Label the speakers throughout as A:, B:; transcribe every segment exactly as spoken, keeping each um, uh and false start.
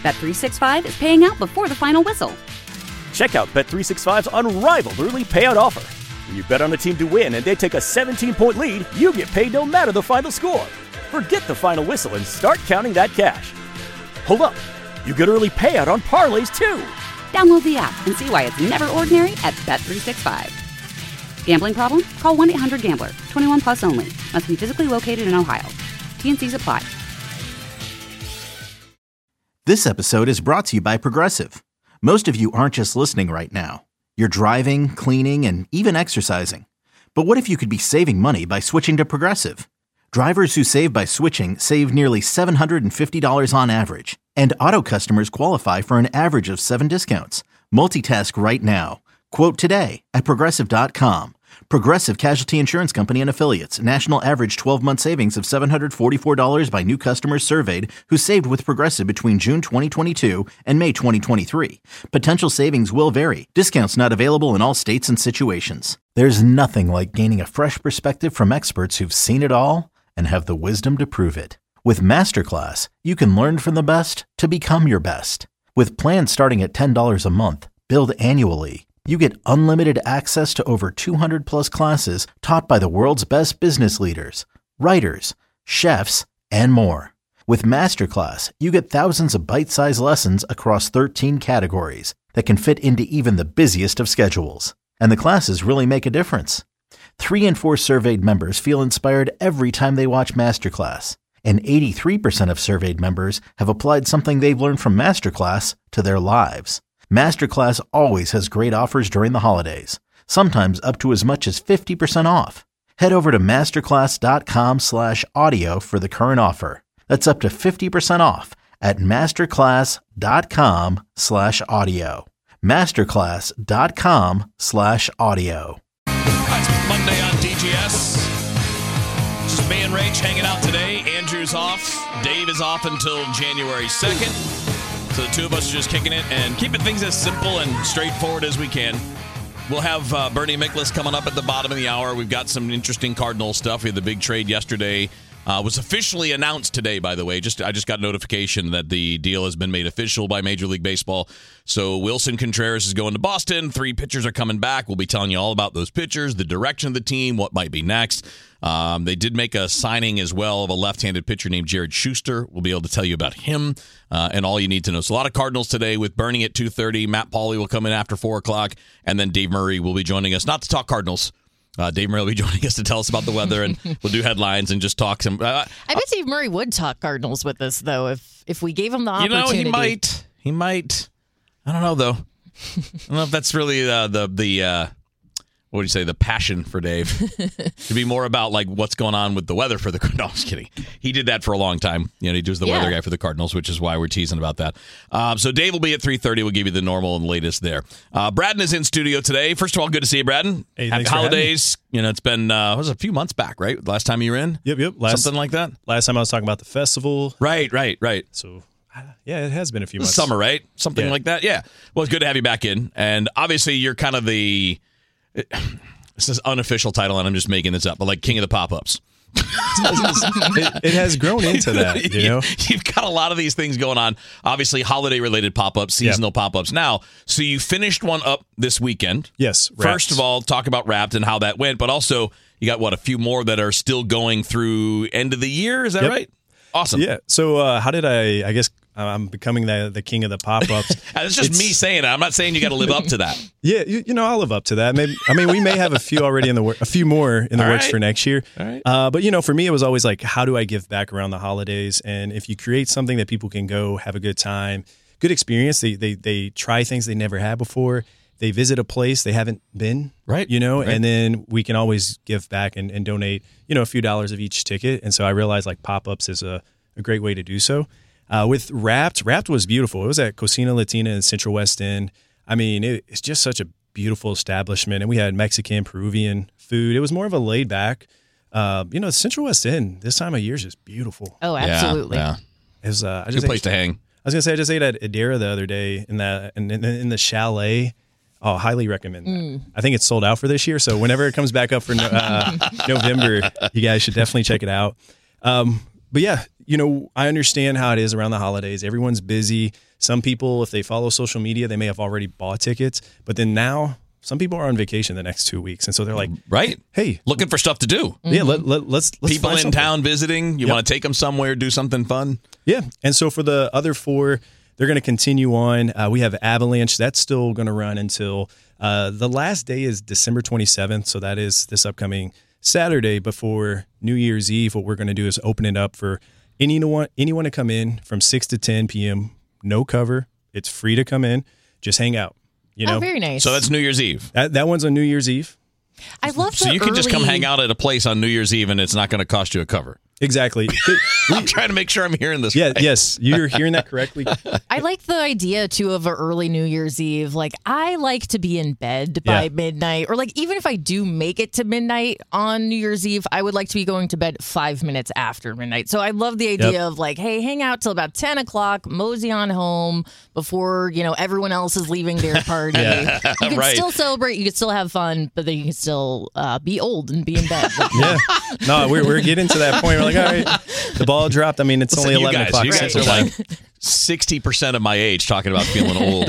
A: Bet three sixty-five is paying out before the final whistle.
B: Check out Bet three sixty-five's unrivaled early payout offer. When you bet on a team to win and they take a seventeen-point lead, you get paid no matter the final score. Forget the final whistle and start counting that cash. Hold up. You get early payout on parlays, too.
A: Download the app and see why it's never ordinary at Bet three sixty-five. Gambling problem? Call one eight hundred gambler. twenty-one plus only. Must be physically located in Ohio. T and C's apply.
C: This episode is brought to you by Progressive. Most of you aren't just listening right now. You're driving, cleaning, and even exercising. But what if you could be saving money by switching to Progressive? Drivers who save by switching save nearly seven hundred fifty dollars on average. And auto customers qualify for an average of seven discounts. Multitask right now. Quote today at Progressive dot com. Progressive Casualty Insurance Company and Affiliates. National average twelve-month savings of seven hundred forty-four dollars by new customers surveyed who saved with Progressive between June twenty twenty-two and May twenty twenty-three. Potential savings will vary. Discounts not available in all states and situations. There's nothing like gaining a fresh perspective from experts who've seen it all and have the wisdom to prove it. With Masterclass, you can learn from the best to become your best. With plans starting at ten dollars a month, billed annually, you get unlimited access to over two hundred plus classes taught by the world's best business leaders, writers, chefs, and more. With Masterclass, you get thousands of bite-sized lessons across thirteen categories that can fit into even the busiest of schedules. And the classes really make a difference. Three in four surveyed members feel inspired every time they watch Masterclass. And eighty-three percent of surveyed members have applied something they've learned from Masterclass to their lives. Masterclass always has great offers during the holidays, sometimes up to as much as fifty percent off. Head over to masterclass.com slash audio for the current offer. That's up to fifty percent off at masterclass.com slash audio. Masterclass.com slash audio.
D: It's Monday on D G S. Just me and Rach hanging out today. Andrew's off. Dave is off until January second. So the two of us are just kicking it and keeping things as simple and straightforward as we can. We'll have uh, Bernie Miklasz coming up at the bottom of the hour. We've got some interesting Cardinal stuff. We had the big trade yesterday. Uh, was officially announced today, by the way. Just I just got notification that the deal has been made official by Major League Baseball. So Wilson Contreras is going to Boston. Three pitchers are coming back. We'll be telling you all about those pitchers, the direction of the team, what might be next. Um, they did make a signing as well of a left-handed pitcher named Jared Schuster. We'll be able to tell you about him uh, and all you need to know. So a lot of Cardinals today with Bernie at two thirty. Matt Pauley will come in after four o'clock. And then Dave Murray will be joining us, not to talk Cardinals. Uh, Dave Murray will be joining us to tell us about the weather, and we'll do headlines and just talk some. Uh,
E: I bet Dave Murray would talk Cardinals with us, though, if if we gave him the opportunity.
D: You know, he might. He might. I don't know, though. I don't know if that's really uh, the the uh, what would you say, the passion for Dave. To be more about like what's going on with the weather for the Cardinals. No, I'm just kidding. He did that for a long time. You know, he was the yeah. weather guy for the Cardinals, which is why we're teasing about that. Um, so Dave will be at three thirty. We'll give you the normal and latest there. Uh, Braden is in studio today. First of all, good to see you, Braden.
F: Hey,
D: Happy
F: thanks
D: holidays. You know, it's been uh, it was a few months back, right? Last time you were in.
F: Yep, yep. Last,
D: Something like that.
F: Last time I was talking about the festival.
D: Right, right, right.
F: So. Yeah, it has been a few months.
D: Summer, right? Something
F: yeah.
D: like that. Yeah. Well, it's good to have you back in. And obviously, you're kind of the. It, this is unofficial title, and I'm just making this up, but like King of the Pop-Ups.
F: it, it has grown into that, you know?
D: You've got a lot of these things going on. Obviously, holiday-related pop-ups, seasonal yep. pop-ups. Now, so you finished one up this weekend.
F: Yes.
D: Wrapped. First of all, talk about Wrapped and how that went, but also you got, what, a few more that are still going through end of the year? Is that
F: yep.
D: right? Awesome.
F: Yeah. So uh, how did I, I guess I'm becoming the the king of the pop-ups.
D: It's just it's, me saying it. I'm not saying you got to live up to that.
F: Yeah. You, you know, I'll live up to that. Maybe, I mean, we may have a few already in the work, a few more in the
D: All
F: works
D: right.
F: for next year.
D: All right.
F: Uh, but, you know, for me, it was always like, how do I give back around the holidays? And if you create something that people can go have a good time, good experience, they they they try things they never had before. They visit a place they haven't been,
D: right?
F: You know,
D: right.
F: and then we can always give back and, and donate, you know, a few dollars of each ticket. And so I realized like pop-ups is a, a great way to do so. Uh, with Wrapped, Wrapped was beautiful. It was at Cocina Latina in Central West End. I mean, it, it's just such a beautiful establishment. And we had Mexican, Peruvian food. It was more of a laid back, uh, you know, Central West End this time of year is just beautiful.
E: Oh, absolutely.
D: Yeah.
F: It was, uh, I
D: Good
F: just
D: place
F: ate,
D: to hang.
F: I was going to say, I just ate at Adira the other day in the, in, in, in the chalet. Oh, highly recommend that. Mm. I think it's sold out for this year. So whenever it comes back up for uh, November, you guys should definitely check it out. Um, but yeah, you know, I understand how it is around the holidays. Everyone's busy. Some people, if they follow social media, they may have already bought tickets. But then now, some people are on vacation the next two weeks. And so they're like,
D: right.
F: Hey.
D: Looking for stuff to do.
F: Yeah, let, let, let's, let's
D: People
F: find
D: in
F: something.
D: town visiting. You
F: Yep.
D: want to take them somewhere, do something fun?
F: Yeah. And so for the other four, they're going to continue on. Uh, we have Avalanche. That's still going to run until uh, the last day is December twenty-seventh. So that is this upcoming Saturday before New Year's Eve. What we're going to do is open it up for anyone, anyone to come in from six to ten p.m. No cover. It's free to come in. Just hang out. You know?
E: Oh, very nice.
D: So that's New Year's Eve.
F: That, that one's on New Year's Eve.
E: I love
D: So
E: the
D: you can just come
E: early-
D: hang out at a place on New Year's Eve and it's not going to cost you a cover.
F: Exactly.
D: I'm trying to make sure I'm hearing this
F: Yeah,
D: right.
F: yes, you're hearing that correctly.
E: I like the idea too of an early New Year's Eve. Like I like to be in bed by
F: Yeah.
E: midnight, or like even if I do make it to midnight on New Year's Eve, I would like to be going to bed five minutes after midnight. So I love the idea
F: Yep.
E: of like, hey, hang out till about ten o'clock, mosey on home before you know everyone else is leaving their party.
F: Yeah.
E: You can
D: Right.
E: still celebrate, you can still have fun, but then you can still uh, be old and be in bed. Like,
F: Yeah. No, we're, we're getting to that point. We're like, all right, the ball dropped. I mean, it's
D: Listen,
F: only
D: you
F: eleven
D: guys,
F: o'clock
D: you guys
F: Central
D: are
F: Time.
D: like sixty percent of my age talking about feeling old.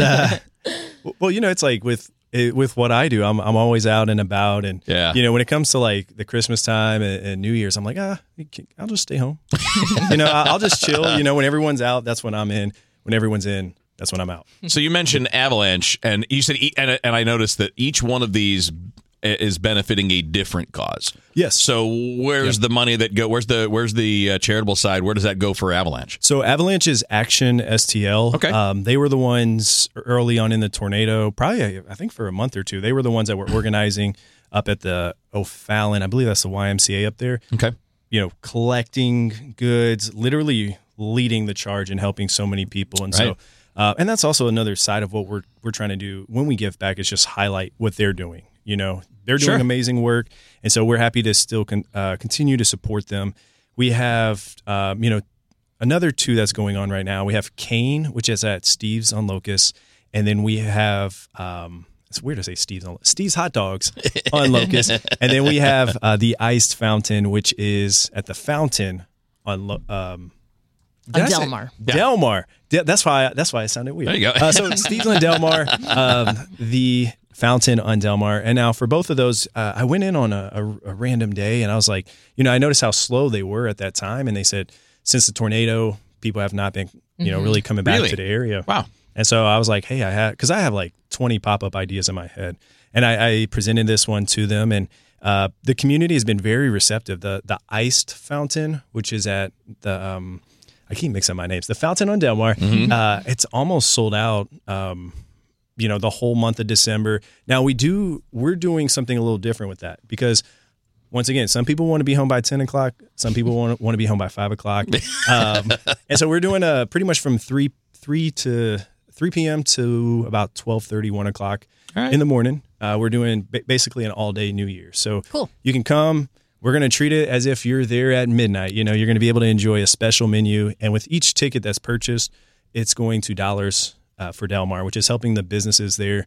F: Well, you know, it's like with it, with what I do, I'm I'm always out and about, and
D: Yeah.
F: you know, when it comes to like the Christmas time and, and New Year's, I'm like, ah, I'll just stay home. you know, I'll just chill. You know, when everyone's out, that's when I'm in. When everyone's in, that's when I'm out.
D: So you mentioned Avalanche, and you said, e- and, and I noticed that each one of these is benefiting a different cause.
F: Yes.
D: So where's the money that go? Where's the where's the uh, charitable side? Where does that go for Avalanche?
F: So Avalanche is Action S T L.
D: Okay.
F: Um, they were the ones early on in the tornado, probably I think for a month or two. They were the ones that were organizing up at the O'Fallon. I believe that's the Y M C A up there.
D: Okay.
F: You know, collecting goods, literally leading the charge and helping so many people. And
D: Right.
F: so, uh, and that's also another side of what we're we're trying to do when we give back is just highlight what they're doing. You know, they're doing
D: Sure.
F: amazing work, and so we're happy to still con- uh, continue to support them. We have, um, you know, another two that's going on right now. We have Kane, which is at Steve's on Locust, and then we have. Um, It's weird to say Steve's on Steve's Hot Dogs on Locust, and then we have uh, the Iced Fountain, which is at the Fountain on Lo- um, did
E: On
F: I say-
E: Delmar.
F: Delmar. De- that's why. I, that's why I sounded weird.
D: There you go.
F: uh, so Steve's on Delmar, um, the Fountain on Delmar, and now for both of those, uh, I went in on a, a, a random day, and I was like, you know, I noticed how slow they were at that time, and they said since the tornado, people have not been, you know, really coming back
D: Really?
F: to the area.
D: Wow.
F: And so I was like, hey, I had, because I have like twenty pop-up ideas in my head. And I, I presented this one to them. And uh, the community has been very receptive. The the Iced Fountain, which is at the, um, I keep mixing up my names, the Fountain on Delmar, uh, it's almost sold out, um, you know, the whole month of December. Now we do, we're doing something a little different with that because once again, some people want to be home by ten o'clock. Some people want to, want to be home by five o'clock. Um, and so we're doing a pretty much from three, three to three p.m. to about twelve thirty, one o'clock
D: All right.
F: in the morning. Uh, we're doing ba- basically an all-day New Year. So
E: Cool.
F: you can come. We're going to treat it as if you're there at midnight. You know, you're going to be able to enjoy a special menu. And with each ticket that's purchased, it's going to dollars uh, for Delmar, which is helping the businesses there.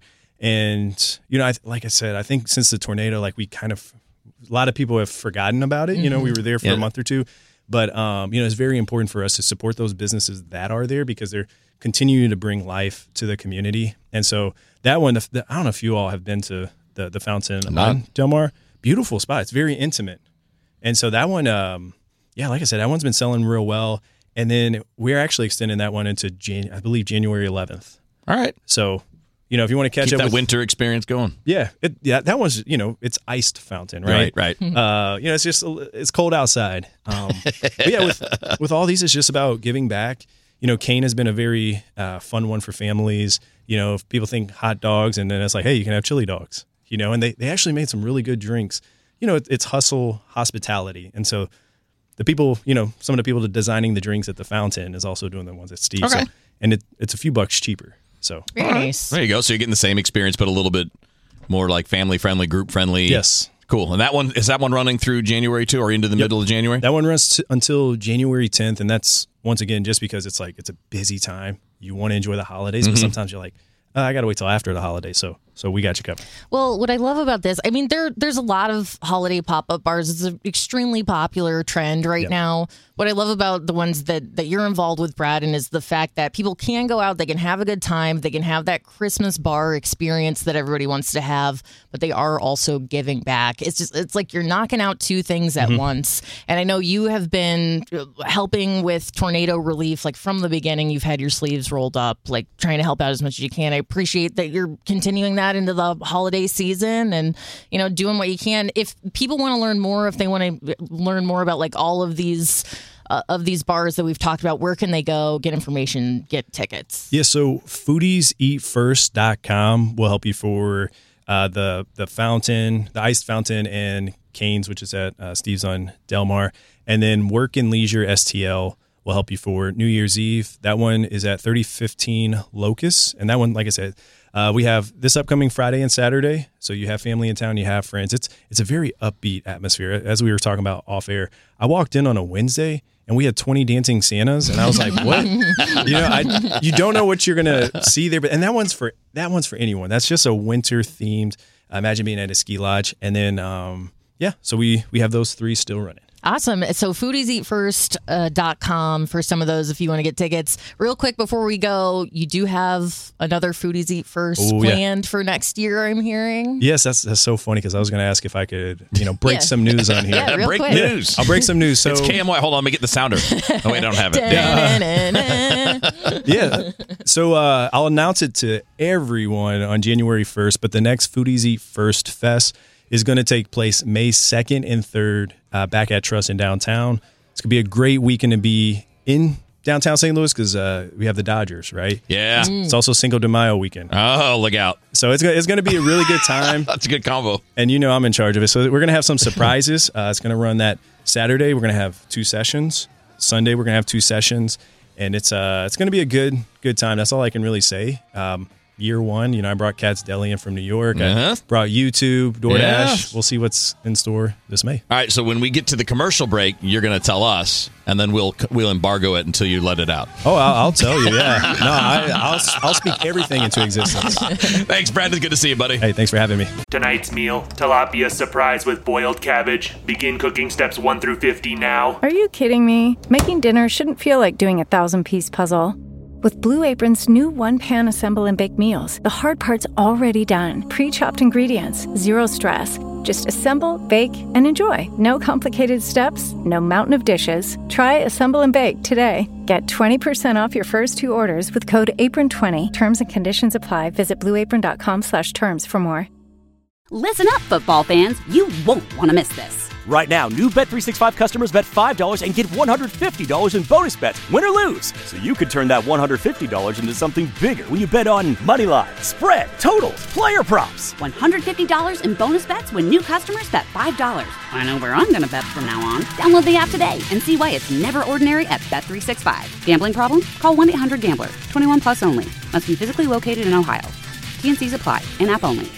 F: And, you know, I, like I said, I think since the tornado, like we kind of, a lot of people have forgotten about it. You know, we were there for
D: Yeah.
F: a month or two. But, um, you know, it's very important for us to support those businesses that are there because they're continuing to bring life to the community. And so that one, the, the, I don't know if you all have been to the, the Fountain
D: not.
F: on Delmar. Beautiful spot. It's very intimate. And so that one, um, yeah, like I said, that one's been selling real well. And then we're actually extending that one into, Jan- I believe, January eleventh.
D: All right.
F: So, you know, if you want to catch
D: Keep
F: up
D: that
F: with
D: winter experience going.
F: yeah, it, yeah, that one's, you know, it's iced fountain, right?
D: Right, right.
F: Uh, you know, it's just it's cold outside. Um, but yeah, with with all these, it's just about giving back. You know, Kane has been a very uh, fun one for families. You know, if people think hot dogs, and then it's like, hey, you can have chili dogs. You know, and they they actually made some really good drinks. You know, it, it's hustle hospitality, and so the people, you know, some of the people designing the drinks at the fountain is also doing the ones at Steve.
D: Okay.
F: So, and it, it's a few bucks cheaper. So
E: Very nice.
D: There you go. So you're getting the same experience, but a little bit more like family friendly, group friendly.
F: yes.
D: Cool. And that one, is that one running through January too, or into the
F: Yep.
D: middle of January?
F: That one runs t- until January tenth, and that's once again just because it's like it's a busy time. You want to enjoy the holidays, but sometimes you're like, oh, I got to wait till after the holidays. So So we got you covered.
E: Well, what I love about this, I mean, there there's a lot of holiday pop-up bars. It's an extremely popular trend right
F: Yep.
E: now. What I love about the ones that, that you're involved with, Brad, and is the fact that people can go out, they can have a good time, they can have that Christmas bar experience that everybody wants to have, but they are also giving back. It's just, it's like you're knocking out two things at mm-hmm. once. And I know you have been helping with tornado relief, like from the beginning. You've had your sleeves rolled up, like trying to help out as much as you can. I appreciate that you're continuing that into the holiday season and, you know, doing what you can. If people want to learn more, if they want to learn more about like all of these uh, of these bars that we've talked about, where can they go, get information, get tickets?
F: Yeah, so foodies eat first dot com will help you for uh, the the fountain, the iced fountain, and Cane's, which is at uh, Steve's on Delmar. And then Work and Leisure S T L will help you for New Year's Eve. That one is at thirty fifteen Locust. And that one, like I said, uh, we have this upcoming Friday and Saturday. So you have family in town, you have friends. It's it's a very upbeat atmosphere. As we were talking about off air, I walked in on a Wednesday and we had twenty dancing Santas, and I was like, "What?" you know, I, you don't know what you're gonna see there. But and that one's for that one's for anyone. That's just a winter themed. Uh, imagine being at a ski lodge, and then um, yeah. So we we have those three still running.
E: Awesome. So foodies eat first dot com for some of those if you want to get tickets. Real quick before we go, you do have another Foodies Eat First Ooh, planned yeah. for next year, I'm hearing.
F: Yes, that's that's so funny because I was going to ask if I could, you know, break yeah. some news on here.
E: Yeah, real
D: break
E: quick.
D: news.
F: I'll break some news. So
D: it's K M Y. Hold on, let me get the sounder. Oh, wait, I don't have it.
F: yeah. yeah. So uh, I'll announce it to everyone on January first, but the next Foodies Eat First Fest is going to take place May second and third uh, back at Trust in downtown. It's going to be a great weekend to be in downtown Saint Louis because uh, we have the Dodgers, right?
D: Yeah.
E: Mm.
F: It's also Cinco de Mayo weekend.
D: Oh, look out.
F: So it's, it's going to be a really good time.
D: That's a good combo.
F: And you know I'm in charge of it. So we're going to have some surprises. Uh, it's going to run that Saturday. We're going to have two sessions. Sunday, we're going to have two sessions. And it's uh it's going to be a good good time. That's all I can really say. Um Year one, you know, I brought Cat's Deli in from New York. Uh-huh. I brought YouTube, DoorDash. Yeah. We'll see what's in store this May.
D: All right, so when we get to the commercial break, you're going to tell us, and then we'll we'll embargo it until you let it out.
F: Oh, I'll, I'll tell you, yeah. No, I, I'll I'll speak everything into existence.
D: Thanks, Brandon. Good to see you, buddy.
F: Hey, thanks for having me.
G: Tonight's meal, tilapia surprise with boiled cabbage. Begin cooking steps one through fifty now.
H: Are you kidding me? Making dinner shouldn't feel like doing a thousand-piece puzzle. With Blue Apron's new one-pan assemble and bake meals, the hard part's already done. Pre-chopped ingredients, zero stress. Just assemble, bake, and enjoy. No complicated steps, no mountain of dishes. Try Assemble and Bake today. Get twenty percent off your first two orders with code apron twenty. Terms and conditions apply. Visit blueapron.com slash terms for more.
A: Listen up, football fans. You won't want to miss this.
B: Right now, new Bet three sixty-five customers bet five dollars and get one hundred fifty dollars in bonus bets, win or lose. So you could turn that one hundred fifty dollars into something bigger when you bet on money line, spread, totals, player props.
A: one hundred fifty dollars in bonus bets when new customers bet five dollars. I know where I'm going to bet from now on. Download the app today and see why it's never ordinary at Bet three sixty-five. Gambling problem? Call one eight hundred gambler. twenty-one plus only. Must be physically located in Ohio. T N Cs apply. In-app only.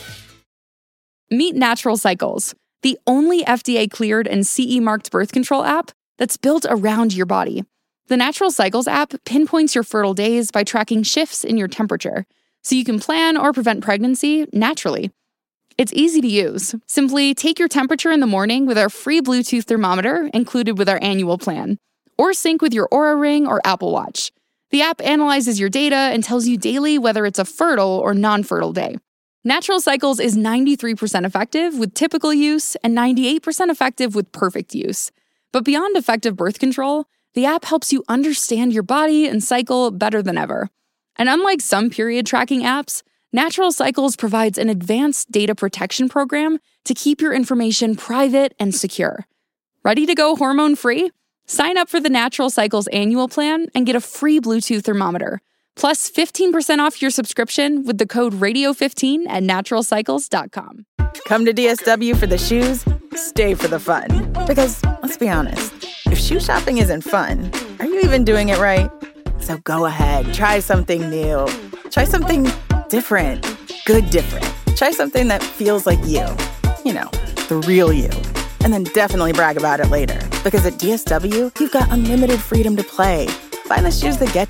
I: Meet Natural Cycles, the only F D A-cleared and C E-marked birth control app that's built around your body. The Natural Cycles app pinpoints your fertile days by tracking shifts in your temperature, so you can plan or prevent pregnancy naturally. It's easy to use. Simply take your temperature in the morning with our free Bluetooth thermometer included with our annual plan, or sync with your Oura Ring or Apple Watch. The app analyzes your data and tells you daily whether it's a fertile or non-fertile day. Natural Cycles is ninety-three percent effective with typical use and ninety-eight percent effective with perfect use. But beyond effective birth control, the app helps you understand your body and cycle better than ever. And unlike some period tracking apps, Natural Cycles provides an advanced data protection program to keep your information private and secure. Ready to go hormone-free? Sign up for the Natural Cycles annual plan and get a free Bluetooth thermometer. Plus fifteen percent off your subscription with the code radio fifteen at natural cycles dot com.
J: Come to D S W for the shoes, stay for the fun. Because, let's be honest, if shoe shopping isn't fun, are you even doing it right? So go ahead, try something new. Try something different. Good different. Try something that feels like you. You know, the real you. And then definitely brag about it later. Because at D S W, you've got unlimited freedom to play. Find the shoes that get you.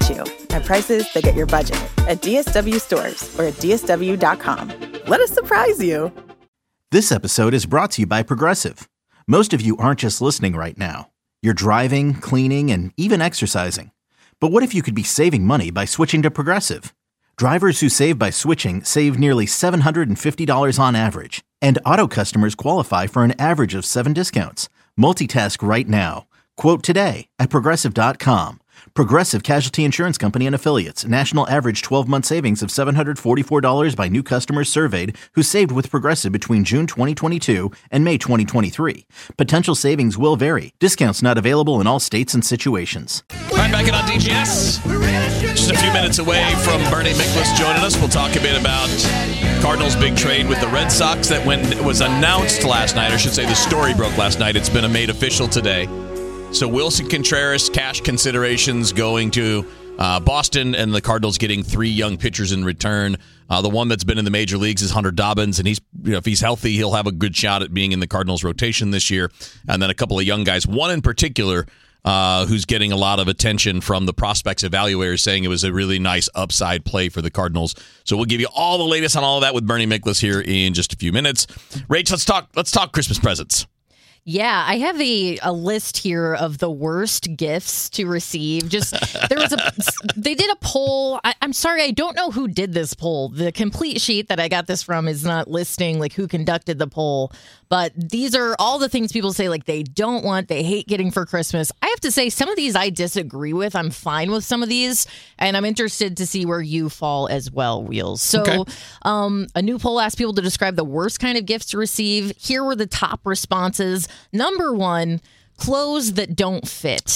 J: at prices that get your budget at D S W stores or at D S W dot com. Let us surprise you.
C: This episode is brought to you by Progressive. Most of you aren't just listening right now. You're driving, cleaning, and even exercising. But what if you could be saving money by switching to Progressive? Drivers who save by switching save nearly seven hundred fifty dollars on average. And auto customers qualify for an average of seven discounts. Multitask right now. Quote today at Progressive dot com. Progressive Casualty Insurance Company and Affiliates. National average twelve-month savings of seven hundred forty-four dollars by new customers surveyed who saved with Progressive between June twenty twenty-two and May twenty twenty-three. Potential savings will vary. Discounts not available in all states and situations.
D: All right, back in on D G S. Just a few minutes away from Bernie Miklasz joining us. We'll talk a bit about Cardinals' big trade with the Red Sox that when it was announced last night, or I should say the story broke last night, it's been made official today. So Wilson Contreras, cash considerations going to uh, Boston, and the Cardinals getting three young pitchers in return. Uh, the one that's been in the major leagues is Hunter Dobbins, and he's you know, if he's healthy, he'll have a good shot at being in the Cardinals rotation this year. And then a couple of young guys, one in particular uh, who's getting a lot of attention from the prospects evaluators, saying it was a really nice upside play for the Cardinals. So we'll give you all the latest on all of that with Bernie Miklasz here in just a few minutes. Rach, let's talk. Let's talk Christmas presents.
E: Yeah, I have a, a list here of the worst gifts to receive. Just there was a they did a poll. I, I'm sorry, I don't know who did this poll. The complete sheet that I got this from is not listing like who conducted the poll. But these are all the things people say like they don't want, they hate getting for Christmas. I have to say some of these I disagree with. I'm fine with some of these, and I'm interested to see where you fall as well, Wheels. So okay. um, a new poll asked people to describe the worst kind of gifts to receive. Here were the top responses. Number one, clothes that don't fit.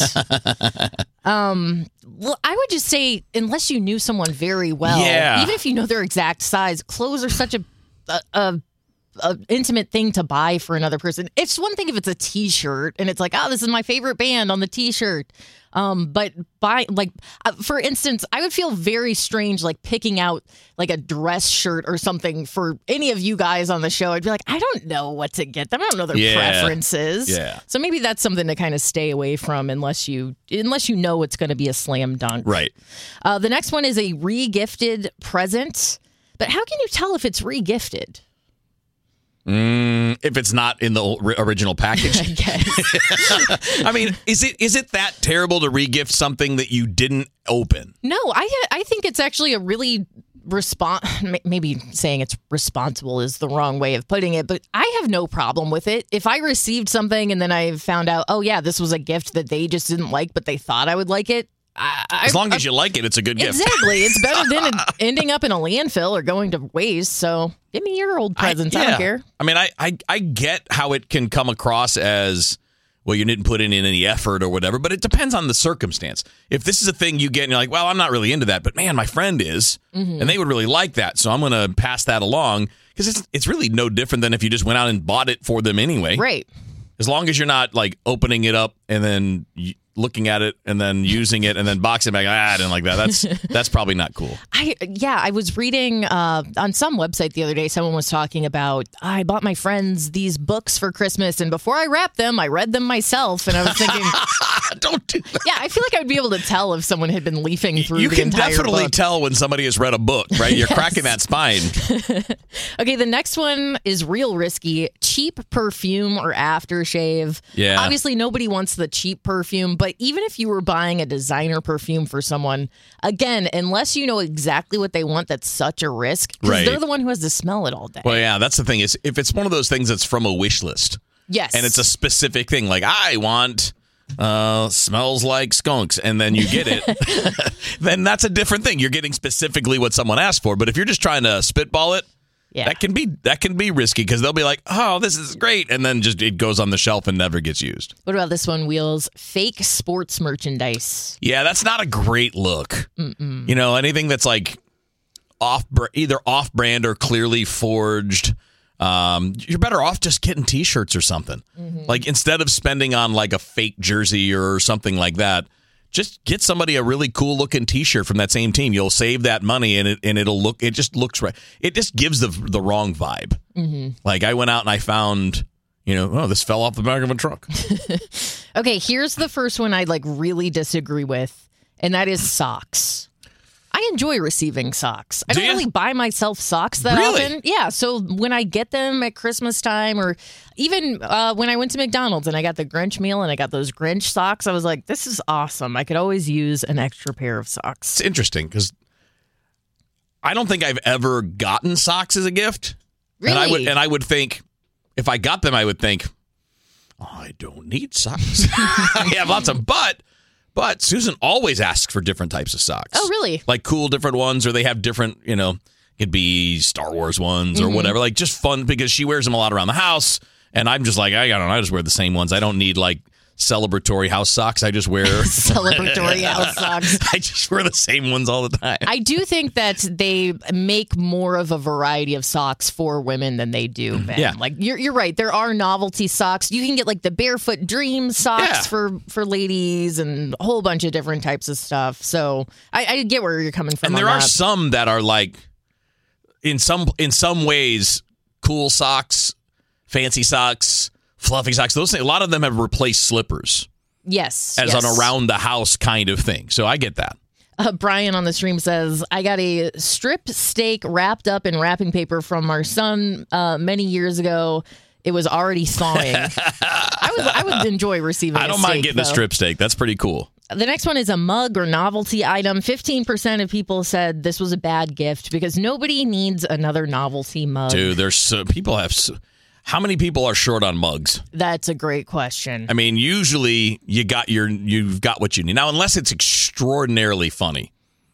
E: um, well, I would just say, unless you knew someone very well,
D: yeah.
E: even if you know their exact size, clothes are such a, a, a a intimate thing to buy for another person. It's one thing if it's a T-shirt and it's like, oh, this is my favorite band on the T-shirt. Um, but buy like, uh, for instance, I would feel very strange like picking out like a dress shirt or something for any of you guys on the show. I'd be like, I don't know what to get them. I don't know their
D: yeah.
E: preferences.
D: Yeah.
E: So maybe that's something to kind of stay away from unless you unless you know it's going to be a slam dunk.
D: Right.
E: Uh, the next one is a re-gifted present. But how can you tell if it's re-gifted?
D: Mm, if it's not in the original package.
E: I guess.
D: I mean, is it is it that terrible to regift something that you didn't open?
E: No, I I think it's actually a really respon- maybe saying it's responsible is the wrong way of putting it, but I have no problem with it. If I received something and then I found out, oh yeah, this was a gift that they just didn't like, but they thought I would like it. I,
D: as long
E: I,
D: as you like it, it's a good gift.
E: Exactly. It's better than it ending up in a landfill or going to waste. So give me your old presents. I, yeah. I don't care.
D: I mean, I, I, I get how it can come across as, well, you didn't put in any effort or whatever, but it depends on the circumstance. If this is a thing you get and you're like, well, I'm not really into that, but man, my friend is, mm-hmm. and they would really like that, so I'm going to pass that along, because it's, it's really no different than if you just went out and bought it for them anyway.
E: Right.
D: As long as you're not like opening it up and then you, looking at it and then using it and then boxing it back, ah, I didn't like that. That's that's probably not cool.
E: I yeah, I was reading uh, on some website the other day, someone was talking about, I bought my friends these books for Christmas, and before I wrapped them, I read them myself, and I was thinking,
D: don't do that.
E: Yeah, I feel like I would be able to tell if someone had been leafing through
D: you
E: the
D: can
E: entire
D: definitely
E: book.
D: tell when somebody has read a book, right? You're
E: Yes.
D: cracking that spine.
E: Okay, the next one is real risky. Cheap perfume or aftershave.
D: Yeah.
E: Obviously, nobody wants the cheap perfume, but even if you were buying a designer perfume for someone, again, unless you know exactly what they want, that's such a risk, because
D: Right.
E: they're the one who has to smell it all day.
D: Well, yeah, that's the thing is if it's one of those things that's from a wish list.
E: Yes.
D: And it's a specific thing, like I want uh, smells like skunks, and then you get it, then that's a different thing. You're getting specifically what someone asked for. But if you're just trying to spitball it,
E: Yeah.
D: that can be that can be risky, because they'll be like, oh, this is great, and then just it goes on the shelf and never gets used.
E: What about this one, Wheels? Fake sports merchandise.
D: Yeah, that's not a great look.
E: Mm-mm.
D: You know, anything that's like off, either off-brand or clearly forged. Um, you're better off just getting T-shirts or something.
E: Mm-hmm.
D: Like instead of spending on like a fake jersey or something like that, just get somebody a really cool looking T-shirt from that same team. You'll save that money, and it and it'll look. It just looks right. It just gives the the wrong vibe.
E: Mm-hmm.
D: Like I went out and I found, you know, oh, this fell off the back of a truck.
E: Okay, here's the first one I'd like really disagree with, and that is socks. I enjoy receiving socks. I
D: Do
E: don't
D: ya?
E: really buy myself socks that
D: Really?
E: often. Yeah, so when I get them at Christmas time, or even uh, when I went to McDonald's and I got the Grinch meal and I got those Grinch socks, I was like, this is awesome. I could always use an extra pair of socks.
D: It's interesting because I don't think I've ever gotten socks as a gift.
E: Really?
D: And I would, and I would think, if I got them, I would think, oh, I don't need socks. I have lots of, but, but Susan always asks for different types of socks.
E: Oh, really?
D: Like cool different ones, or they have different, you know, it could be Star Wars ones or
E: Mhm.
D: whatever. Like just fun because she wears them a lot around the house. And I'm just like, I don't know, I just wear the same ones. I don't need like celebratory house socks. I just wear
E: Celebratory house socks.
D: I just wear the same ones all the time.
E: I do think that they make more of a variety of socks for women than they do men.
D: Yeah.
E: Like you're you're right. There are novelty socks. You can get like the Barefoot Dream socks
D: Yeah.
E: for for ladies and a whole bunch of different types of stuff. So I, I get where you're coming from.
D: And there
E: on
D: are
E: that.
D: some that are like, in some in some ways, cool socks, fancy socks, fluffy socks. Those things, a lot of them have replaced slippers
E: Yes.
D: as
E: yes.
D: an around the house kind of thing. So I get that.
E: Uh, Brian on the stream says, I got a strip steak wrapped up in wrapping paper from our son uh, many years ago. It was already thawing. I would I would enjoy receiving
D: I don't
E: a
D: mind
E: steak,
D: getting
E: though.
D: a strip steak. That's pretty cool.
E: The next one is a mug or novelty item. fifteen percent of people said this was a bad gift because nobody needs another novelty mug.
D: Dude, there's so, people have so, how many people are short on mugs?
E: That's a great question.
D: I mean, usually you got your you've got what you need. Now, unless it's extraordinarily funny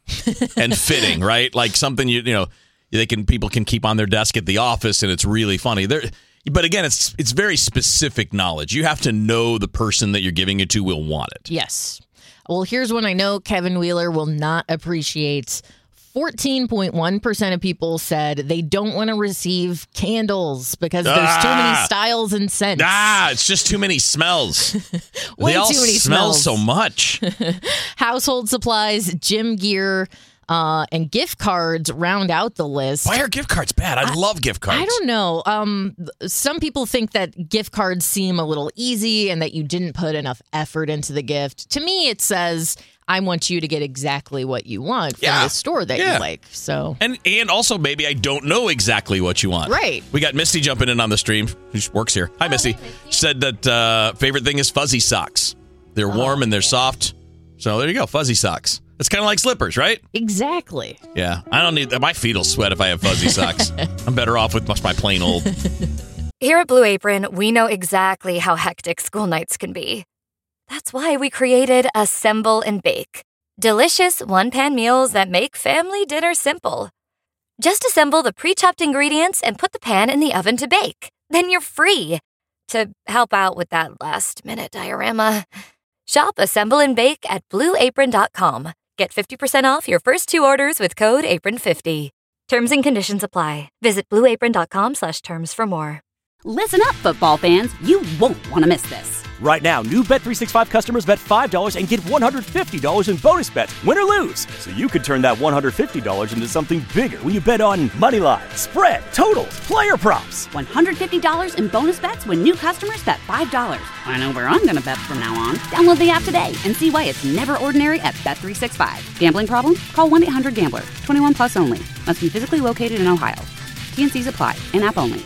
D: and fitting, right? Like something you you know they can people can keep on their desk at the office and it's really funny. There, but again, it's it's very specific knowledge. You have to know the person that you're giving it to will want it.
E: Yes. Well, here's one I know Kevin Wheeler will not appreciate. fourteen point one percent of people said they don't want to receive candles because there's too many
D: Ah.
E: styles and scents.
D: Ah, it's just too many smells.
E: Way
D: they all
E: too many
D: smell
E: smells.
D: so much.
E: Household supplies, gym gear, uh, and gift cards round out the list.
D: Why are gift cards bad? I, love gift cards.
E: I don't know. Um, th- some people think that gift cards seem a little easy and that you didn't put enough effort into the gift. To me, it says, I want you to get exactly what you want from
D: Yeah.
E: the store that
D: Yeah.
E: you like. So,
D: And and also maybe I don't know exactly what you want.
E: Right.
D: We got Misty jumping in on the stream. Who works here. Hi, Misty. She said that uh, favorite thing is fuzzy socks. They're warm and they're soft. So there you go, fuzzy socks. It's kind of like slippers, right?
E: exactly.
D: Yeah. I don't need my feet will sweat if I have fuzzy socks. I'm better off with my plain old.
K: Here at Blue Apron, we know exactly how hectic school nights can be. That's why we created Assemble and Bake. Delicious one-pan meals that make family dinner simple. Just assemble the pre-chopped ingredients and put the pan in the oven to bake. Then you're free to help out with that last-minute diorama. Shop Assemble and Bake at blue apron dot com. Get fifty percent off your first two orders with code apron fifty. Terms and conditions apply. Visit blue apron dot com slash terms for more.
A: Listen up, football fans. You won't want to miss this.
B: Right now, new Bet three sixty-five customers bet five dollars and get one hundred fifty dollars in bonus bets, win or lose. So you could turn that one hundred fifty dollars into something bigger when you bet on money line, spread, totals, player props.
A: one hundred fifty dollars in bonus bets when new customers bet five dollars. I know where I'm going to bet from now on. Download the app today and see why it's never ordinary at Bet three sixty-five. Gambling problem? Call one eight hundred gambler. twenty-one plus only. Must be physically located in Ohio. T and Cs apply. In-app only.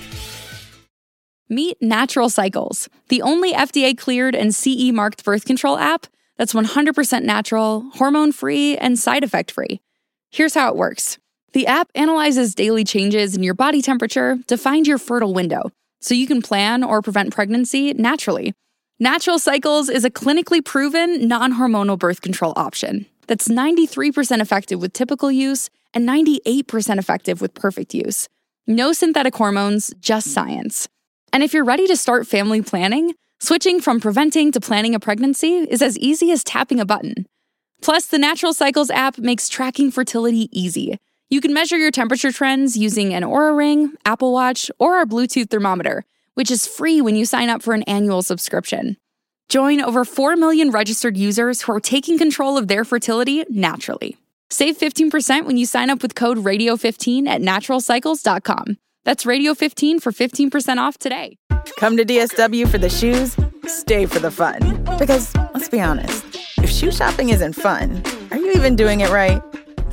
I: Meet Natural Cycles, the only F D A-cleared and C E marked birth control app that's one hundred percent natural, hormone-free, and side effect-free. Here's how it works. The app analyzes daily changes in your body temperature to find your fertile window, so you can plan or prevent pregnancy naturally. Natural Cycles is a clinically proven, non-hormonal birth control option that's ninety-three percent effective with typical use and ninety-eight percent effective with perfect use. No synthetic hormones, just science. And if you're ready to start family planning, switching from preventing to planning a pregnancy is as easy as tapping a button. Plus, the Natural Cycles app makes tracking fertility easy. You can measure your temperature trends using an Oura Ring, Apple Watch, or our Bluetooth thermometer, which is free when you sign up for an annual subscription. Join over four million registered users who are taking control of their fertility naturally. Save fifteen percent when you sign up with code radio fifteen at natural cycles dot com. That's radio fifteen for fifteen percent off today.
J: Come to D S W for the shoes, stay for the fun. Because, let's be honest, if shoe shopping isn't fun, are you even doing it right?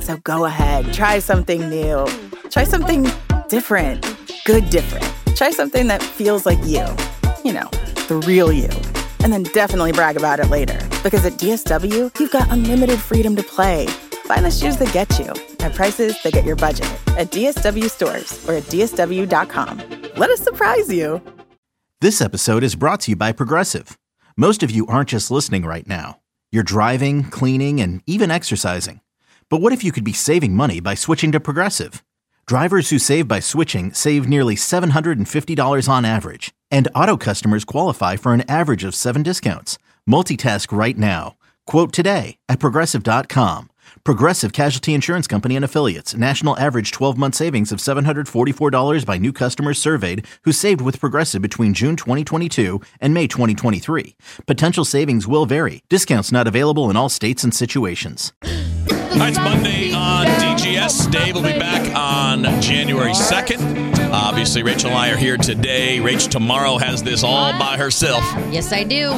J: So go ahead, try something new. Try something different. Good different. Try something that feels like you. You know, the real you. And then definitely brag about it later. Because at D S W, you've got unlimited freedom to play. Find the shoes that get you at prices that get your budget at D S W stores or at D S W dot com. Let us surprise you.
C: This episode is brought to you by Progressive. Most of you aren't just listening right now. You're driving, cleaning, and even exercising. But what if you could be saving money by switching to Progressive? Drivers who save by switching save nearly seven hundred fifty dollars on average. And auto customers qualify for an average of seven discounts. Multitask right now. Quote today at Progressive dot com. Progressive Casualty Insurance Company and Affiliates. National average twelve-month savings of seven hundred forty-four dollars by new customers surveyed who saved with Progressive between June twenty twenty-two and May twenty twenty-three. Potential savings will vary. Discounts not available in all states and situations.
D: All right, it's Monday on D G S. Dave will be back on January second. Obviously, Rachel and I are here today. Rach tomorrow has this all by herself.
E: Yes, I do.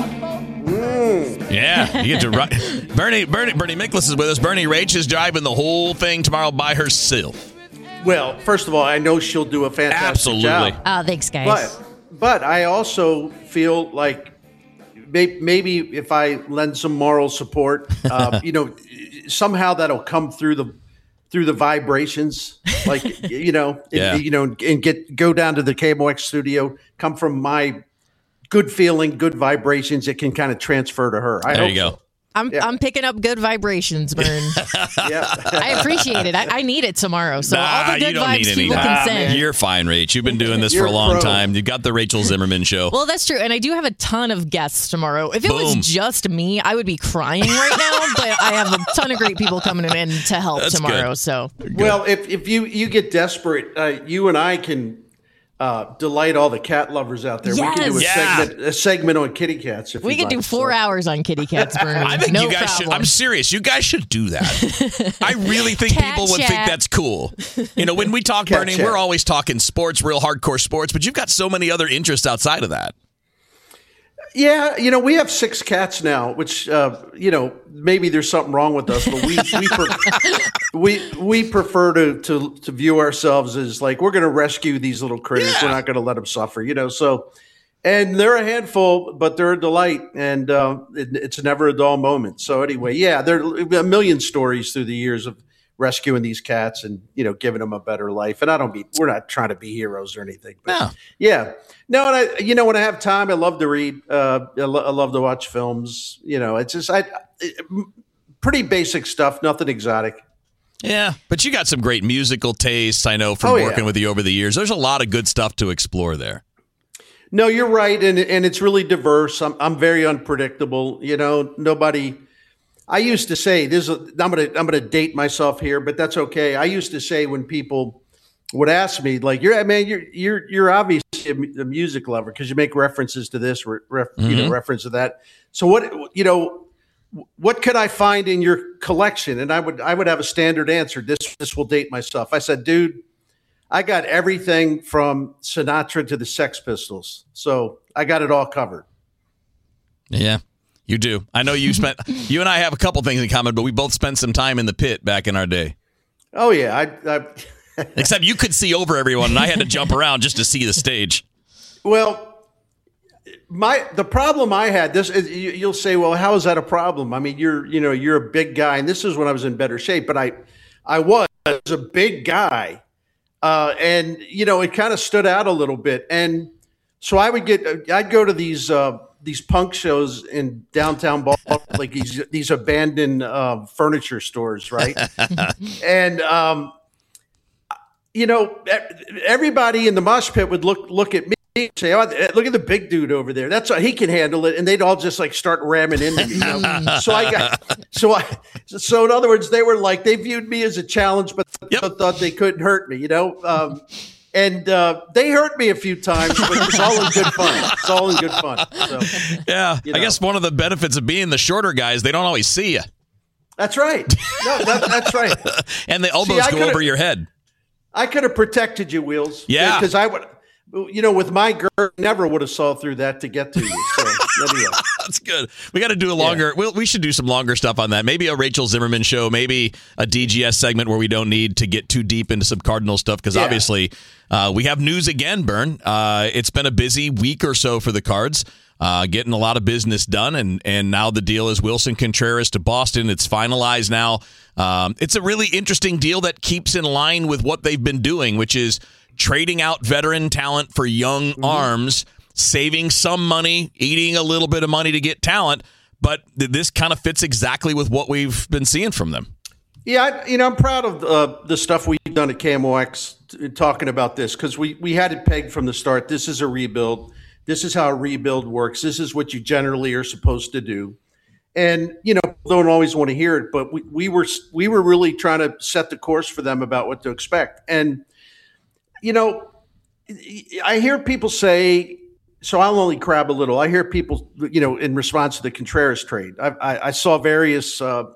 D: Yeah, you get to ride. Bernie, Bernie, Bernie Miklasz is with us. Bernie, Rach is driving the whole thing tomorrow by herself.
L: Well, first of all, I know she'll do a fantastic
D: Absolutely.
L: job.
E: Oh, thanks, guys.
L: But, but I also feel like may, maybe if I lend some moral support, uh, you know, somehow that'll come through the through the vibrations, like you know,
D: yeah.
L: and, you know, and get go down to the K M O X studio, come from my good feeling, good vibrations. It can kind of transfer to her. I
D: there
L: hope
D: you go.
L: So.
E: I'm
L: Yeah.
E: I'm picking up good vibrations, Bern.
L: Yeah.
E: I appreciate it. I, I need it tomorrow. So
D: Nah,
E: all the
D: you
E: good
D: don't need
E: vibes
D: any.
E: people
D: Nah,
E: can send.
D: You're fine, Rach. You've been doing this
L: You're
D: for a long
L: pro.
D: time. You've got the Rachel Zimmerman show.
E: Well, that's true. And I do have a ton of guests tomorrow. If it
D: Boom.
E: was just me, I would be crying right now. But I have a ton of great people coming in to help
D: That's
E: tomorrow.
D: good.
E: So
L: Well, if if you you get desperate, uh, you and I can uh, delight all the cat lovers out there. We can do a
E: Yes.
D: Yeah.
L: segment a segment on kitty cats. If
E: we
L: you'd
E: could do
L: like.
E: four
L: So-
E: hours on kitty cats, Bern.
D: I think
E: no
D: you guys
E: problem.
D: should. I'm serious. You guys should do that. I really think
E: Cat
D: people would
E: chat.
D: think that's cool. You know, when we talk,
L: Cat
D: Bernie,
L: chat.
D: we're always talking sports, real hardcore sports, but you've got so many other interests outside of that.
L: Yeah, you know, we have six cats now, which uh, you know, maybe there's something wrong with us, but we we pre- we, we prefer to, to to view ourselves as like we're going to rescue these little critters.
D: Yeah.
L: We're not going to let them suffer, you know. So, and they're a handful, but they're a delight, and uh, it, it's never a dull moment. So anyway, yeah, there are a million stories through the years of rescuing these cats and you know giving them a better life. And I don't be we're not trying to be heroes or anything. But
D: No.
L: yeah, no, and I you know when I have time, I love to read. Uh, I, lo- I love to watch films. You know, it's just I it, pretty basic stuff, nothing exotic.
D: Yeah, but you got some great musical tastes, I know, from
L: Oh, yeah.
D: working with you over the years. There's a lot of good stuff to explore there.
L: No, you're right, and and it's really diverse. I'm I'm very unpredictable. You know, nobody. I used to say this. Is a, I'm gonna I'm gonna date myself here, but that's okay. I used to say when people would ask me, like, "You're man, you're you're you're obviously a mu- a music lover because you make references to this, re, ref, you know,
D: Mhm.
L: reference to that. So what you know, what could I find in your collection?" And I would I would have a standard answer. This this will date myself. I said, "Dude, I got everything from Sinatra to the Sex Pistols, so I got it all covered."
D: Yeah, you do. I know you spent, you and I have a couple things in common, but we both spent some time in the pit back in our day.
L: Oh yeah, I, I
D: Except you could see over everyone, and I had to jump around just to see the stage.
L: well, my the problem I had this is you, you'll say, well, how is that a problem? I mean, you're you know you're a big guy, and this is when I was in better shape, but I I was, I was a big guy, uh, and you know it kind of stood out a little bit, and so I would get I'd go to these. Uh, these punk shows in downtown Baltimore, like these these abandoned uh, furniture stores, right? and um, you know, everybody in the mosh pit would look look at me and say, "Oh, look at the big dude over there. That's he can handle it." And they'd all just like start ramming into me. You know? so I got so I so in other words, they were like they viewed me as a challenge, but
D: Yep.
L: thought they couldn't hurt me. You know. Um, And uh, they hurt me a few times, but it's all in good fun. It's all in good fun. So,
D: Yeah,
L: You
D: I
L: know.
D: guess one of the benefits of being the shorter guys, they don't always see you,
L: that's right. No, that, that's right.
D: and the elbows
L: I
D: go
L: could've-
D: over your head.
L: I could have protected you, Wheels.
D: Yeah.
L: Because I would, you know, with my girl, never would have saw through that to get to you. So, anyway.
D: That's good. We got to do a longer. Yeah. We'll, we should do some longer stuff on that. Maybe a Rachel Zimmerman show. Maybe a D G S segment where we don't need to get too deep into some Cardinal stuff because yeah. obviously uh, we have news again. Burn. Uh, it's been a busy week or so for the Cards, uh, getting a lot of business done, and and now the deal is Wilson Contreras to Boston. It's finalized now. Um, it's a really interesting deal that keeps in line with what they've been doing, which is trading out veteran talent for young mm-hmm. arms. Saving some money, eating a little bit of money to get talent, but this kind of fits exactly with what we've been seeing from them.
L: Yeah, I, you know, I'm proud of uh, the stuff we've done at K M O X t- talking about this because we, we had it pegged from the start. This is a rebuild. This is how a rebuild works. This is what you generally are supposed to do. And, you know, people don't always want to hear it, but we, we were we were really trying to set the course for them about what to expect. And, you know, I hear people say, so I'll only crab a little. I hear people, you know, in response to the Contreras trade. I, I, I saw various uh,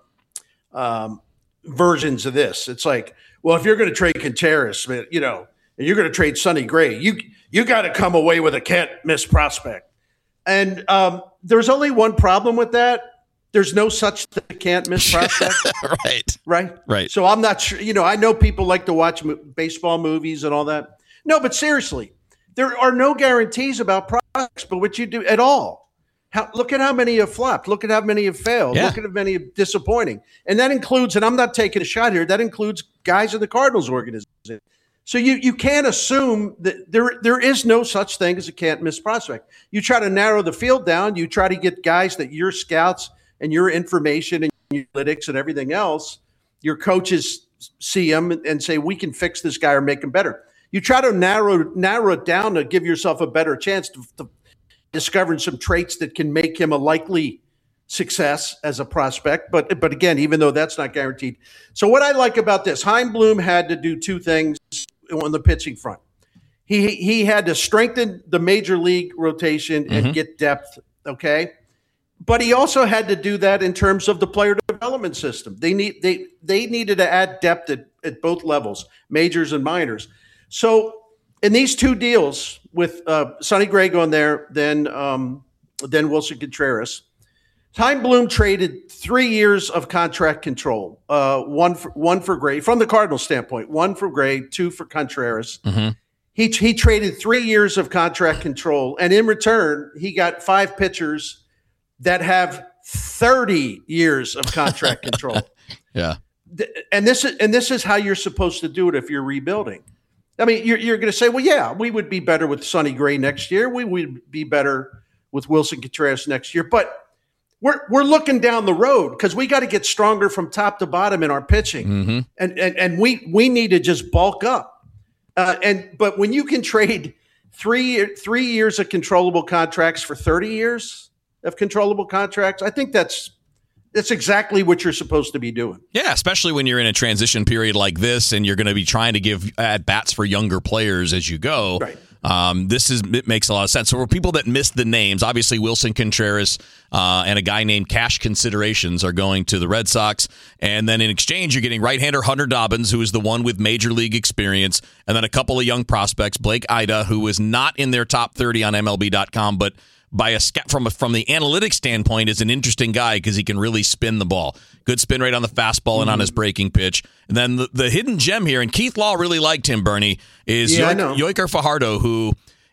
L: um, versions of this. It's like, well, if you're going to trade Contreras, you know, and you're going to trade Sonny Gray, you you got to come away with a can't miss prospect. And um, there's only one problem with that. There's no such thing as a can't miss prospect.
D: right.
L: Right.
D: Right.
L: So I'm not sure. You know, I know people like to watch mo- baseball movies and all that. No, but seriously. There are no guarantees about products, but what you do at all. How, look at how many have flopped. Look at how many have failed.
D: Yeah.
L: Look at how many have disappointing. And that includes, and I'm not taking a shot here, that includes guys in the Cardinals organization. So you you can't assume that there there is no such thing as a can't miss prospect. You try to narrow the field down. You try to get guys that your scouts and your information and your analytics and everything else, your coaches see them and say, we can fix this guy or make him better. You try to narrow narrow it down to give yourself a better chance to, to discovering some traits that can make him a likely success as a prospect. But but again, even though that's not guaranteed. So what I like about this, Chaim Bloom had to do two things on the pitching front. He he had to strengthen the major league rotation and mm-hmm. get depth, okay? But he also had to do that in terms of the player development system. They need they they needed to add depth at, at both levels, majors and minors. So in these two deals with uh, Sonny Gray going there, then um, then Wilson Contreras, Chaim Bloom traded three years of contract control, uh, one for, one for Gray from the Cardinals standpoint, one for Gray, two for Contreras.
D: Mm-hmm.
L: He he traded three years of contract control, and in return, he got five pitchers that have thirty years of contract control.
D: Yeah,
L: and this is and this is how you're supposed to do it if you're rebuilding. I mean, you're, you're going to say, well, yeah, we would be better with Sonny Gray next year. We would be better with Wilson Contreras next year. But we're we're looking down the road because we got to get stronger from top to bottom in our pitching,
D: mm-hmm.
L: and, and and we we need to just bulk up. Uh, and but when you can trade three three years of controllable contracts for thirty years of controllable contracts, I think that's. That's exactly what you're supposed to be doing.
D: Yeah, especially when you're in a transition period like this and you're going to be trying to give at bats for younger players as you go.
L: Right.
D: Um, this is it makes a lot of sense. So for people that missed the names, obviously Wilson Contreras uh, and a guy named Cash Considerations are going to the Red Sox. And then in exchange, you're getting right-hander Hunter Dobbins, who is the one with major league experience, and then a couple of young prospects, Blake Ida, who is not in their top thirty on M L B dot com, but by a from a, from the analytics standpoint is an interesting guy because he can really spin the ball. Good spin rate on the fastball mm-hmm. and on his breaking pitch. And then the, the hidden gem here, and Keith Law really liked him, Bernie, is
L: yeah,
D: Yoik, Yoiker Fajardo, who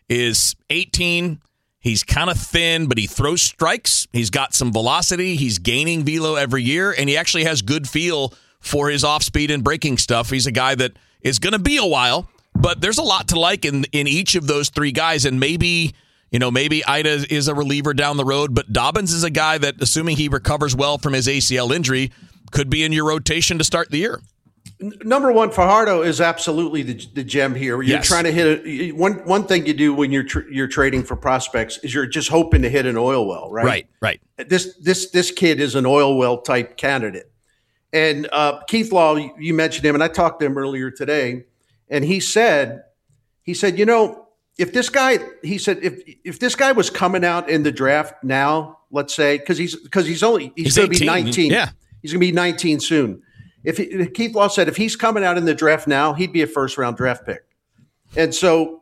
D: is eighteen. He's kind of thin, but he throws strikes. He's got some velocity. He's gaining velo every year, and he actually has good feel for his off-speed and breaking stuff. He's a guy that is going to be a while, but there's a lot to like in, in each of those three guys, and maybe – You know, maybe Ida is a reliever down the road, but Dobbins is a guy that, assuming he recovers well from his A C L injury, could be in your rotation to start the year.
L: Number one, Fajardo is absolutely the, the gem here. You're
D: yes.
L: trying to hit a, one. One thing you do when you're tr- you're trading for prospects is you're just hoping to hit an oil well, right?
D: Right, right.
L: This this this kid is an oil well type candidate, and uh, Keith Law, you mentioned him, and I talked to him earlier today, and he said, he said, you know. If this guy, he said, if if this guy was coming out in the draft now, let's say, because he's because he's only he's, he's going to be nineteen,
D: yeah,
L: he's going to be nineteen soon. If, he, if Keith Law said if he's coming out in the draft now, he'd be a first round draft pick. And so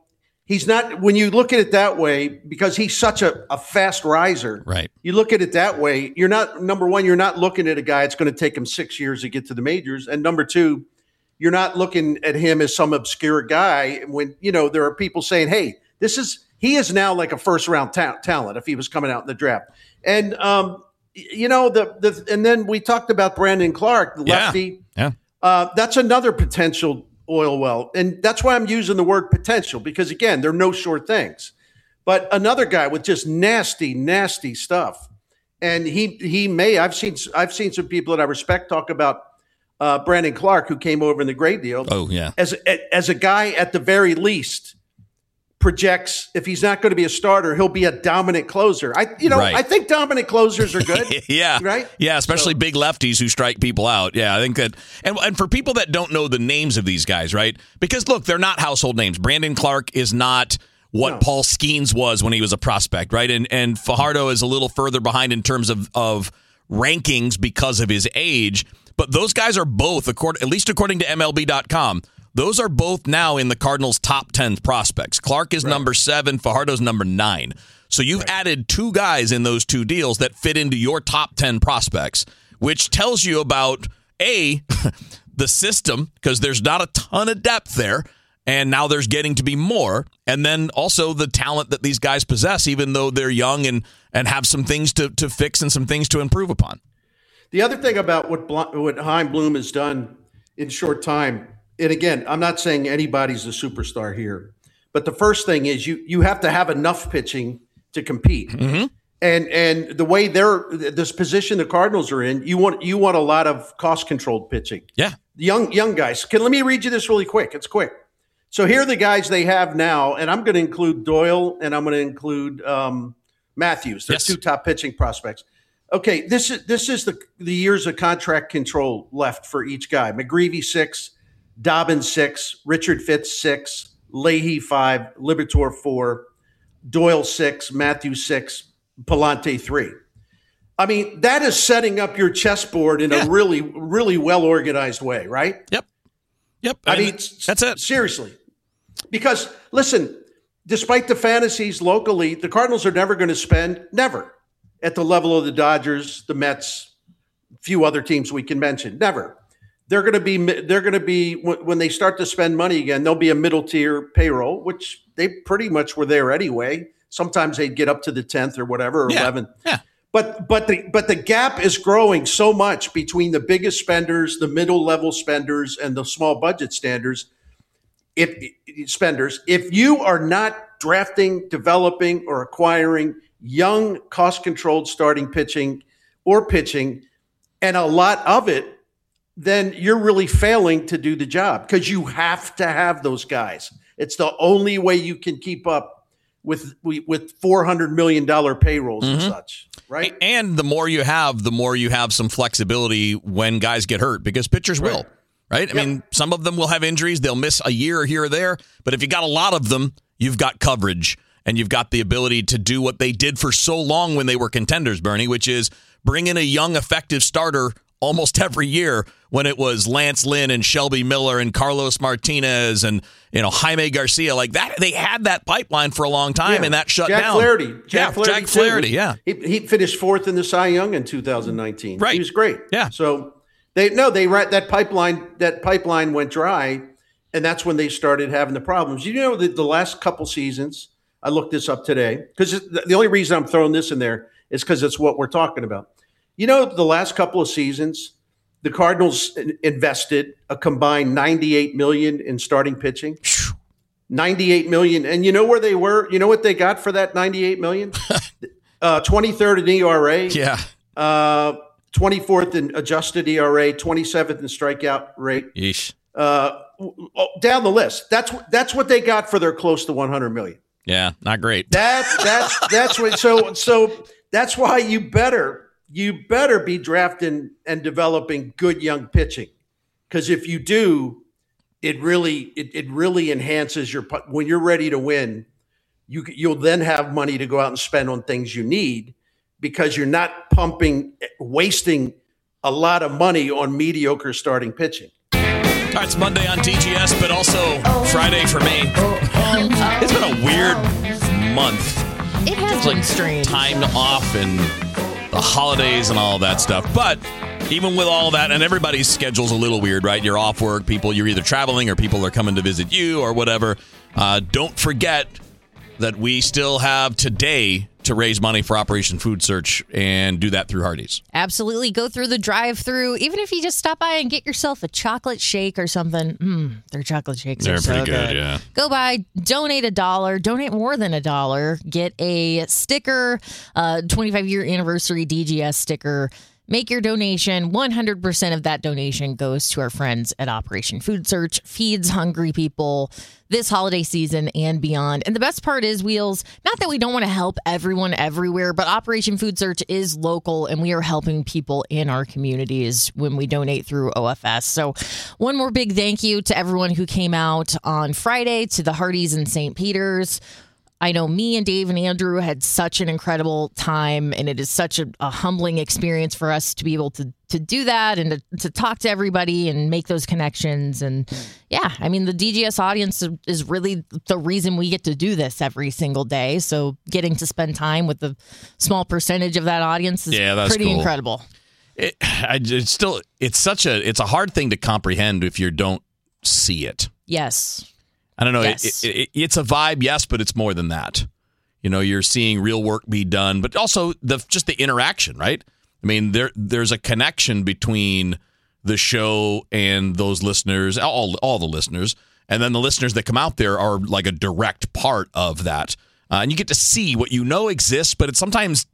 L: He's not, when you look at it that way, because he's such a, a fast riser,
D: right?
L: You look at it that way, you're not, number one, you're not looking at a guy that's going to take him six years to get to the majors. And number two, you're not looking at him as some obscure guy when, you know, there are people saying, hey, this is, he is now like a first round ta- talent if he was coming out in the draft. And, um, you know, the, the, and then we talked about Brandon Clark, the lefty.
D: Yeah. yeah.
L: Uh, that's another potential oil well. And that's why I'm using the word potential, because again, there are no sure things. But another guy with just nasty, nasty stuff. And he he may, I've seen I've seen some people that I respect talk about uh, Brandon Clark, who came over in the great deal.
D: Oh, yeah.
L: As, as a guy at the very least projects, if he's not going to be a starter, he'll be a dominant closer. I you know,
D: right.
L: I think dominant closers are good.
D: yeah.
L: Right?
D: Yeah, especially so. big lefties who strike people out. Yeah, I think that and and for people that don't know the names of these guys, right? Because look, they're not household names. Brandon Clark is not what no. Paul Skeens was when he was a prospect, right? And and Fajardo is a little further behind in terms of of rankings because of his age, but those guys are both, according, at least according to M L B dot com, those are both now in the Cardinals' top ten prospects. Clark is right. number seven. Fajardo's number nine. So you've right. added two guys in those two deals that fit into your top ten prospects, which tells you about, A, the system, because there's not a ton of depth there, and now there's getting to be more, and then also the talent that these guys possess, even though they're young and, and have some things to, to fix and some things to improve upon.
L: The other thing about what, what Chaim Bloom has done in short time, and again, I'm not saying anybody's a superstar here, but the first thing is you you have to have enough pitching to compete.
D: Mm-hmm.
L: And and the way they're this position the Cardinals are in, you want you want a lot of cost controlled pitching.
D: Yeah,
L: young young guys. Can let me read you this really quick. It's quick. So here are the guys they have now, and I'm going to include Doyle and I'm going to include um, Matthews. They're yes. two top pitching prospects. Okay, this is this is the the years of contract control left for each guy. McGreevy six. Dobbins six, Richard Fitz six, Leahy five, Liberatore four, Doyle six, Matthews six, Palante three. I mean, that is setting up your chessboard in yeah. a really, really well organized way, right?
D: Yep. Yep.
L: I, I mean,
D: mean, that's it.
L: Seriously. Because listen, despite the fantasies locally, the Cardinals are never going to spend, never, at the level of the Dodgers, the Mets, a few other teams we can mention. Never. They're going to be, they're going to be, when they start to spend money again, they'll be a middle tier payroll, which they pretty much were there anyway. Sometimes they'd get up to the tenth or whatever, or
D: yeah.
L: eleventh.
D: Yeah.
L: But, but the, but the gap is growing so much between the biggest spenders, the middle level spenders, and the small budget standards. If spenders, if you are not drafting, developing, or acquiring young, cost-controlled starting pitching or pitching, and a lot of it, then you're really failing to do the job, because you have to have those guys. It's the only way you can keep up with with four hundred million dollars payrolls mm-hmm. and such, right?
D: And the more you have, the more you have some flexibility when guys get hurt, because pitchers right. will, right? I yep. mean, some of them will have injuries. They'll miss a year here or there. But if you got a lot of them, you've got coverage, and you've got the ability to do what they did for so long when they were contenders, Bernie, which is bring in a young, effective starter almost every year, when it was Lance Lynn and Shelby Miller and Carlos Martinez and, you know, Jaime Garcia, like that. They had that pipeline for a long time, yeah. and that shut
L: Jack
D: down.
L: Flaherty. Jack
D: yeah,
L: Flaherty.
D: Jack Flaherty, yeah.
L: He, he finished fourth in the Cy Young in two thousand nineteen.
D: Right.
L: He was great.
D: Yeah.
L: So they no, they that pipeline that pipeline went dry, and that's when they started having the problems. You know, the, the last couple seasons, I looked this up today, because the only reason I'm throwing this in there is because it's what we're talking about. You know, the last couple of seasons, the Cardinals invested a combined ninety-eight million dollars in starting pitching. ninety-eight million dollars. And you know where they were? You know what they got for that ninety-eight million dollars? uh, twenty-third in E R A.
D: Yeah.
L: Uh, twenty-fourth in adjusted E R A, twenty-seventh in strikeout rate.
D: Yeesh.
L: Uh, down the list. That's that's what they got for their close to one hundred million dollars.
D: Yeah, not great.
L: That that's that's what so so that's why you better You better be drafting and developing good young pitching, because if you do, it really it, it really enhances your when you're ready to win. You you'll then have money to go out and spend on things you need, because you're not pumping wasting a lot of money on mediocre starting pitching.
D: All right, it's Monday on D G S, but also Friday for me.
E: wrong.
D: It's been a weird month.
E: It has
D: It's
E: been
D: like
E: strange.
D: time off and the holidays and all that stuff. But even with all that, and everybody's schedule's a little weird, right? You're off work. People, you're either traveling or people are coming to visit you or whatever. Uh, don't forget that we still have today to raise money for Operation Food Search and do that through Hardee's.
E: Absolutely. Go through the drive-through. Even if you just stop by and get yourself a chocolate shake or something. Mmm, their chocolate shakes
D: They're
E: are so
D: pretty good,
E: good.
D: yeah.
E: Go by, donate a dollar, donate more than a dollar, get a sticker, uh, twenty-five year anniversary D G S sticker. Make your donation. one hundred percent of that donation goes to our friends at Operation Food Search, feeds hungry people this holiday season and beyond. And the best part is, Wheels, not that we don't want to help everyone everywhere, but Operation Food Search is local, and we are helping people in our communities when we donate through O F S. So one more big thank you to everyone who came out on Friday to the Hardee's in Saint Peter's. I know me and Dave and Andrew had such an incredible time, and it is such a, a humbling experience for us to be able to to do that and to, to talk to everybody and make those connections. And yeah, I mean, the D G S audience is really the reason we get to do this every single day. So getting to spend time with the small percentage of that audience is
D: Yeah, that's
E: pretty
D: cool.
E: incredible.
D: It, I, it's still, it's such a, it's a hard thing to comprehend if you don't see it.
E: Yes.
D: I don't know.
E: Yes.
D: It, it, it, it's a vibe, yes, but it's more than that. You know, you're seeing real work be done, but also the just the interaction, right? I mean, there there's a connection between the show and those listeners, all all the listeners, and then the listeners that come out there are like a direct part of that, uh, and you get to see what you know exists, but it's sometimes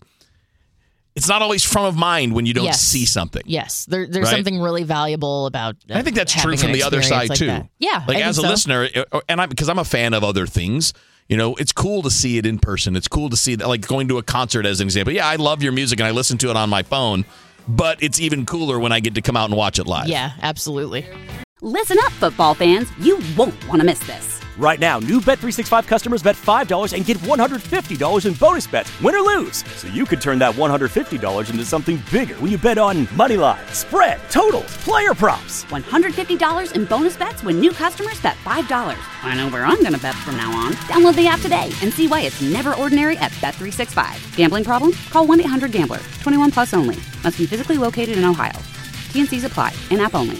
D: it's not always front of mind when you don't
E: Yes.
D: see something.
E: Yes, there, there's
D: Right?
E: something really valuable about. Uh,
D: I think that's true
E: having
D: from
E: an
D: the other
E: experience
D: side
E: like
D: too.
E: that. Yeah,
D: like
E: I
D: as a
E: think so.
D: listener, and I because I'm a fan of other things. You know, it's cool to see it in person. It's cool to see that, like going to a concert as an example. Yeah, I love your music and I listen to it on my phone, but it's even cooler when I get to come out and watch it live.
E: Yeah, absolutely.
A: Listen up, football fans. You won't want to miss this.
B: Right now, new Bet three sixty-five customers bet five dollars and get one hundred fifty dollars in bonus bets, win or lose. So you could turn that one hundred fifty dollars into something bigger when you bet on money line, spread, totals, player props.
A: one hundred fifty dollars in bonus bets when new customers bet five dollars. I know where I'm going to bet from now on. Download the app today and see why it's never ordinary at Bet three sixty-five. Gambling problem? Call one eight hundred gambler. twenty-one plus only. Must be physically located in Ohio. T and C's apply. In-app only.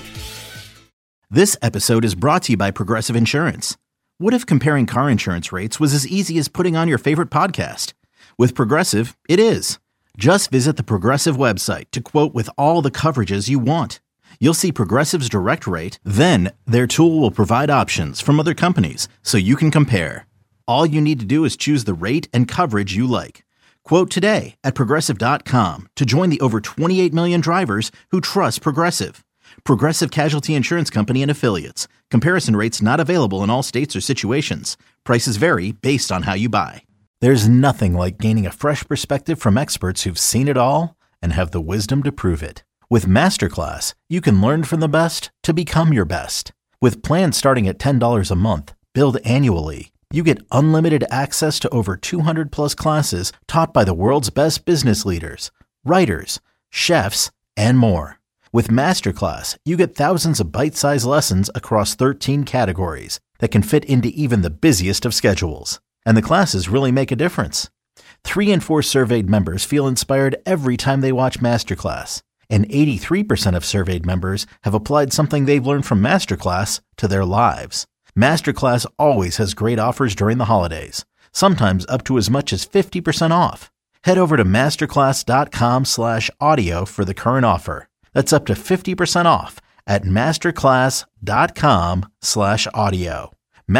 C: This episode is brought to you by Progressive Insurance. What if comparing car insurance rates was as easy as putting on your favorite podcast? With Progressive, it is. Just visit the Progressive website to quote with all the coverages you want. You'll see Progressive's direct rate, then their tool will provide options from other companies so you can compare. All you need to do is choose the rate and coverage you like. Quote today at Progressive dot com to join the over twenty-eight million drivers who trust Progressive. Progressive Casualty Insurance Company and Affiliates. Comparison rates not available in all states or situations. Prices vary based on how you buy. There's nothing like gaining a fresh perspective from experts who've seen it all and have the wisdom to prove it. With Masterclass, you can learn from the best to become your best. With plans starting at ten dollars a month, billed annually, you get unlimited access to over two hundred plus classes taught by the world's best business leaders, writers, chefs, and more. With Masterclass, you get thousands of bite-sized lessons across thirteen categories that can fit into even the busiest of schedules. And the classes really make a difference. Three in four surveyed members feel inspired every time they watch Masterclass. And eighty-three percent of surveyed members have applied something they've learned from Masterclass to their lives. Masterclass always has great offers during the holidays, sometimes up to as much as fifty percent off. Head over to masterclass.com slash audio for the current offer. That's up to fifty percent off at masterclass.com slash audio.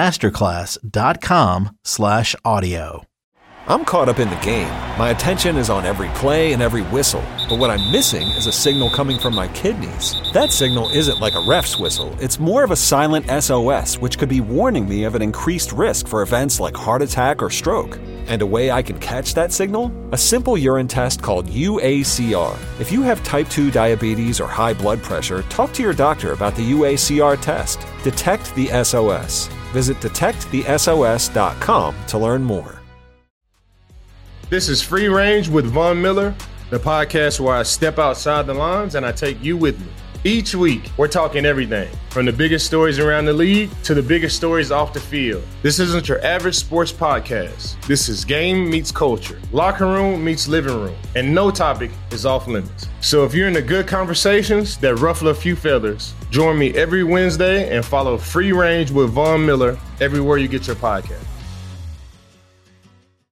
C: Masterclass.com slash audio.
M: I'm caught up in the game. My attention is on every play and every whistle. But what I'm missing is a signal coming from my kidneys. That signal isn't like a ref's whistle. It's more of a silent S O S, which could be warning me of an increased risk for events like heart attack or stroke. And a way I can catch that signal? A simple urine test called U A C R. If you have type two diabetes or high blood pressure, talk to your doctor about the U A C R test. Detect the S O S. Visit detect the S O S dot com to learn more.
N: This is Free Range with Von Miller, the podcast where I step outside the lines and I take you with me. Each week, we're talking everything from the biggest stories around the league to the biggest stories off the field. This isn't your average sports podcast. This is game meets culture, locker room meets living room, and no topic is off limits. So if you're into good conversations that ruffle a few feathers, join me every Wednesday and follow Free Range with Von Miller everywhere you get your podcast.